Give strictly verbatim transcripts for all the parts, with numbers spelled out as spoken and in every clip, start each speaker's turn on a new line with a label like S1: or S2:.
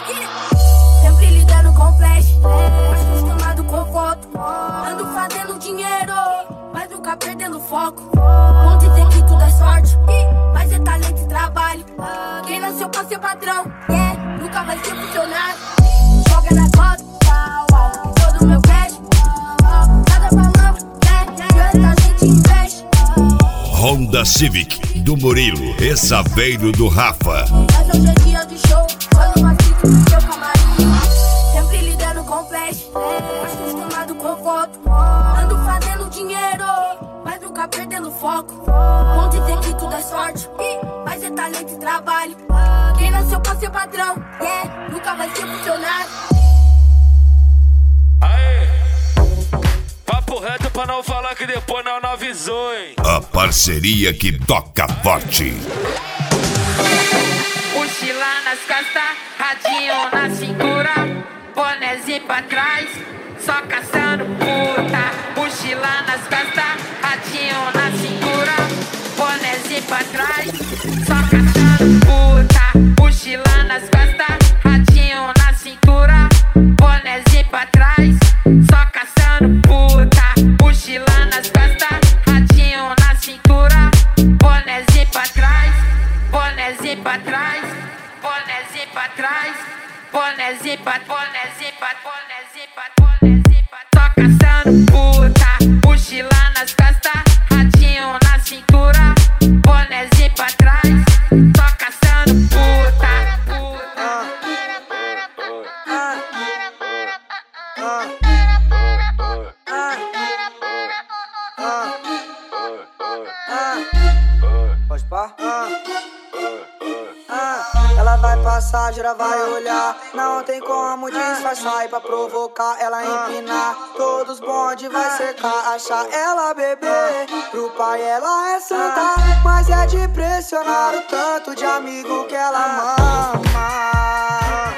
S1: Sempre lidando com flash, acostumado com foto. Ando fazendo dinheiro, mas nunca perdendo foco. Vão dizer que tudo é sorte, mas é talento e trabalho. Quem nasceu pra ser patrão, yeah, nunca vai ser funcionário. Joga na cota, todo meu cash, cada palavra, yeah, yeah, a gente investe.
S2: Honda Civic do Murilo e Saveiro do Rafa.
S1: Mas hoje é dia de show, quando uma fica no seu camarim. Sempre lidando com flash, acostumado com foto. Ando fazendo dinheiro, mas nunca perdendo foco. Vão dizer que tudo é sorte, mas é talento e trabalho. Quem nasceu pra ser patrão, yeah, nunca vai ser funcionário.
S3: Aê! Papo reto pra não falar que depois não, não avisou, hein?
S2: A parceria que toca forte.
S4: Mochila nas costas, radinho na cintura, bonézinho pra trás, só caçando puta. Mochila nas costas, radinho na cintura, bonézinho pra trás, só caçando puta. Mochila nas costas, radinho na cintura, bonézinho pra trás, só caçando puta. Mochila nas costas, radinho na cintura, bonézinho pra trás, bonézinho pra trás, bonézinho pra trás, bonézinho pra, bonézinho pra, bonézinho pra, bonézinho pra. Só caçando puta. Mochila nas costas, radinho na cintura, bonézinho pra trás, só caçando puta.
S5: Pode pá? Ela vai passar, gira, vai olhar. Não tem como disfarçar. E pra provocar, ela empinar. Todos bonde vai secar. Achar ela beber. Pro pai ela é santa, mas é de pressionar o tanto de amigo que ela mama.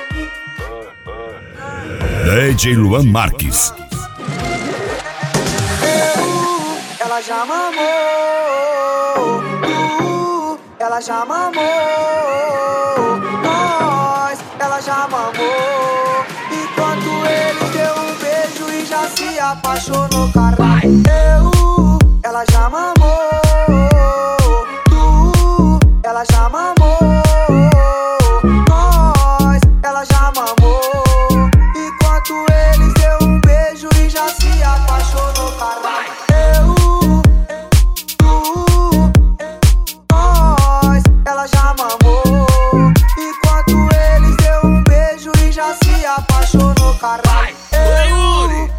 S2: D J Luan Marques.
S5: Eu, ela já mamou. Uh, ela já mamou. Nós, ela já mamou. Enquanto ele deu um beijo e já se apaixonou, caralho. Eu, ela já mamou. Tu, ela já mamou. Nós, ela já mamou. Enquanto eles deu um beijo e já se apaixonou, caralho. Eu, tu, nós, ela já mamou. Enquanto eles deu um beijo e já se apaixonou, caralho. Eu,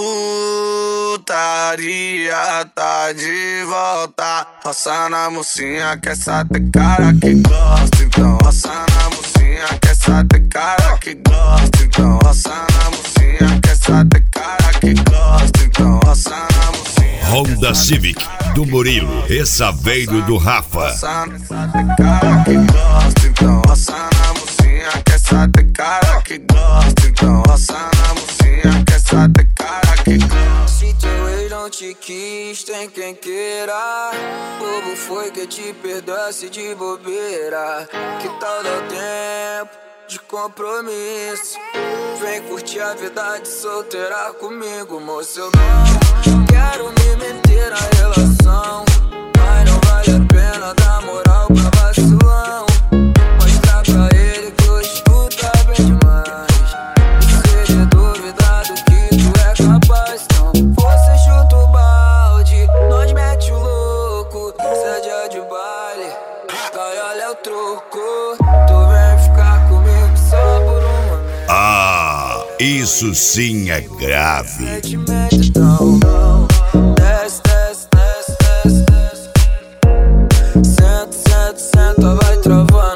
S6: putaria tá de volta. Roça na mocinha que essa tem cara que gosta. Então roça na mocinha que essa tem cara que gosta. Então roça na mocinha que essa tem cara que gosta. Então roça na mocinha.
S2: Honda Civic do Murilo e Saveiro do Rafa.
S6: Roça nessa tem cara que gosta. Então roça na mocinha que essa tem cara que gosta. Então roça na mocinha que essa tem cara que gosta.
S5: se teu ex não te quis, tem quem queira. Bobo foi que te perdoasse de bobeira. Que tal dar tempo de compromisso? Vem curtir a vida de solteira comigo, moço. Eu não quero me meter na relação, mas não vale a pena dar moral pra vacilão. Mostrar pra ele que hoje tu tá bem demais. E seja duvidado que tu é capaz. Não, você chuta o balde, nós mete o louco. Seja de baile, cai, olha o troco. Tu vem ficar comigo só por um momento.
S2: Ah, isso sim é grave.
S5: Mete, mete, então não. Desce, desce, desce, desce, desce. Senta, senta, senta, vai travando.